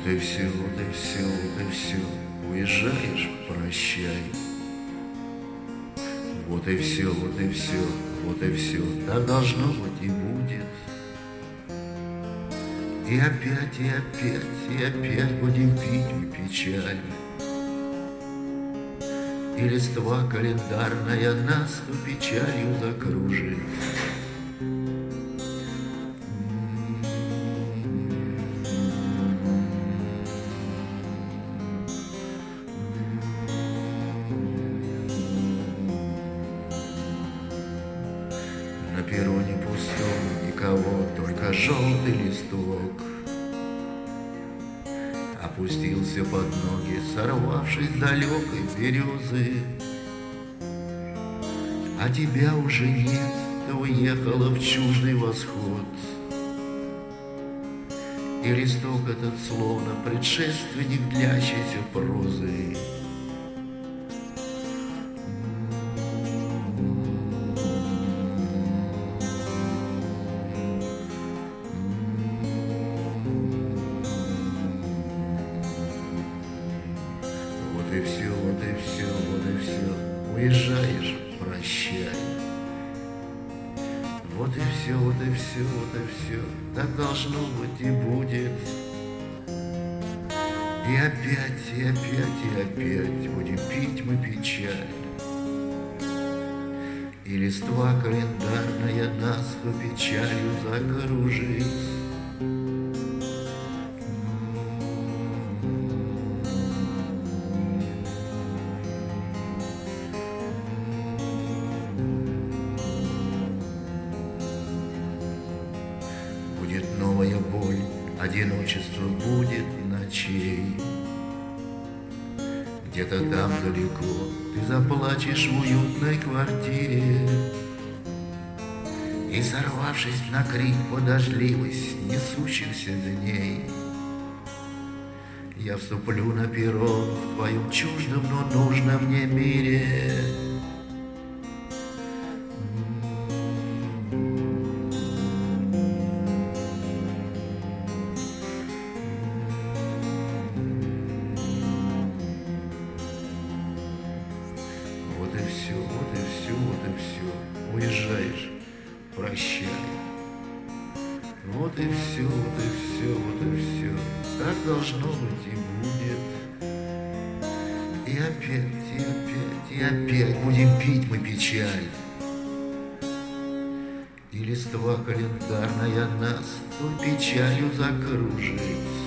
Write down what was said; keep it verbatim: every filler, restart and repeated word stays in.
и все, вот и все, вот и все, уезжаешь, прощай. Вот и все, вот и все, вот и все, так должно быть и будет. И опять, и опять, и опять будем пить печаль. И листва календарная нас ту печалью закружит. На перроне пустом никого, только желтый листок опустился под ноги, сорвавшись с далекой березы. А тебя уже нет, ты уехала в чуждый восход. И листок этот словно предшественник длящейся прозы. Вот и все, вот и все, вот и все, уезжаешь, прощай. Вот и все, вот и все, вот и все, так должно быть и будет. И опять, и опять, и опять будем пить мы печаль. И листва календарная нас по печалью закружит. Будет новая боль, одиночество будет ночей. Где-то там далеко ты заплачешь в уютной квартире. И, сорвавшись на крик по дождливость несущихся дней, я вступлю на перрон в твоем чуждом, но нужном мне мире. Вот и все, вот и все, вот и все, уезжаешь, прощай. Вот и все, вот и все, вот и все, так должно быть и будет. И опять, и опять, и опять будем пить мы печаль. И листва календарная нас той печалью закружит.